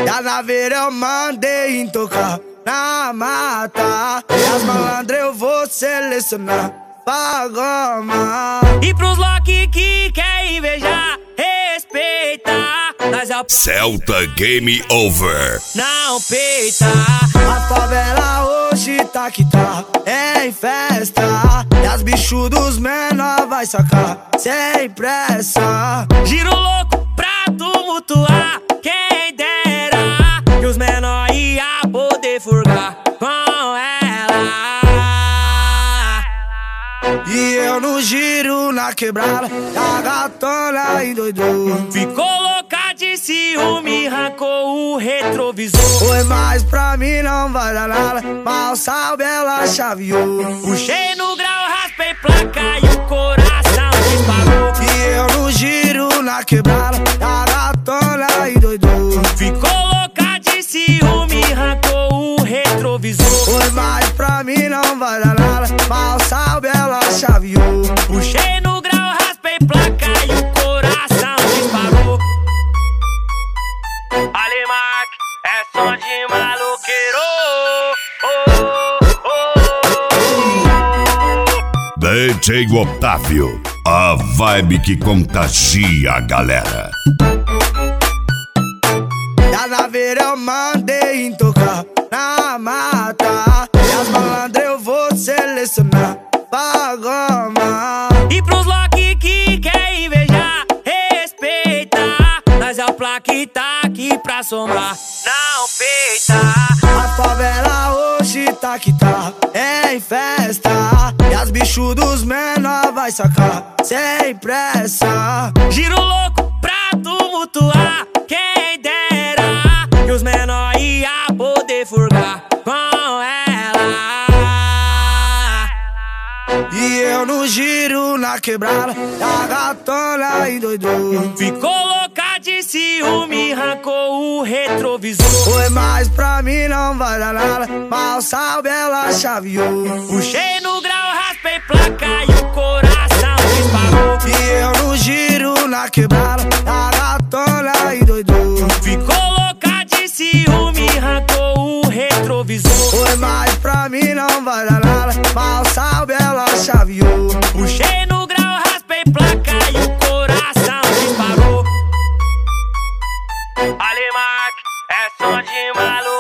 E a naveira eu mandei tocar na mata. E as malandras eu vou selecionar pra goma. E pros Loki que quer invejar, respeitar. Nós é o Celta Game Over. não peita. A favela hoje tá que tá em festa. E as bichos dos menor vai sacar sem pressa. Giro louco pra tumultuar, quem dera que os menor ia poder furgar com ela. E eu no giro na quebrada, a gatona endoidou. Ficou louca de ciúme, arrancou o retrovisor. Foi mais pra mim, não vai dar nada. Mal sabe, ela chaveou. Puxei no grau, raspei placa e o coração disparou. E eu no giro na quebrada, a gatona endoidou. Ficou louca de ciúme, arrancou o retrovisor. Foi mais pra mim, não vai dar nada. Mal sabe, ela chaveou. Puxei no grau, raspei placa e o coração disparou. Alimac, é som de maloqueiro. DJ Otávio, a vibe que contagia a galera. E a naveira eu mandei tocar na mata. E as malandras eu vou selecionar pra goma. E pros Loki que quer invejar, respeitar. Nós é o placa que tá aqui pra somar, não peita. A favela hoje tá que tá em festa. E as bichos dos menor vai sacar sem pressa. Giro louco pra tumultuar, quem dera que os menor ia poder furgar com ela. E eu no giro na quebrada, a gatona endoidou. Ficou louca de ciúme, arrancou o retrovisor. Foi mais pra mim, não vai dar nada. Mal sabe, ela chaveou. Puxei no grau, raspei placa e o coração disparou. E eu no giro na quebrada, a gatona endoidou. Ficou louca de ciúme, arrancou o retrovisor. Foi mais pra mim, não vai dar nada. Mal sabe, ela chaveou. Puxei no grau, raspei placa e o coração disparou. Alimac, é som de maluco.